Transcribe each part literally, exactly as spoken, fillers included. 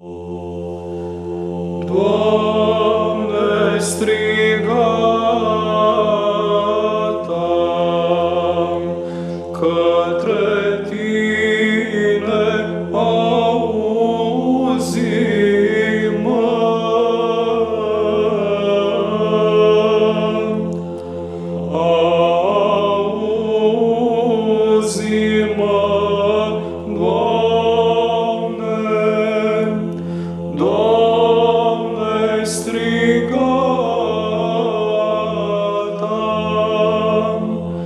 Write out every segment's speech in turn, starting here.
Doamne, strigam către Tine, auzi-mă. Auzi-mă, Doamne, Doamne, strigam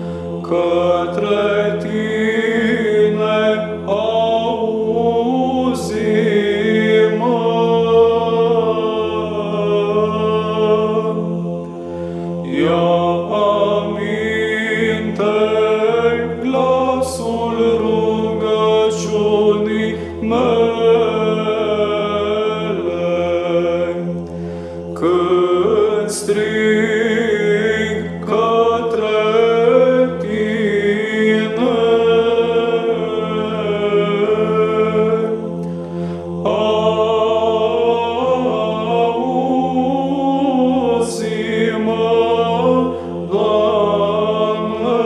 către Tine, auzi-mă. Ia aminte glasul rugăciunii mele, când strig către Tine. Auzi-mă, Doamne.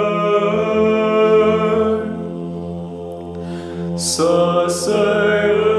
Să se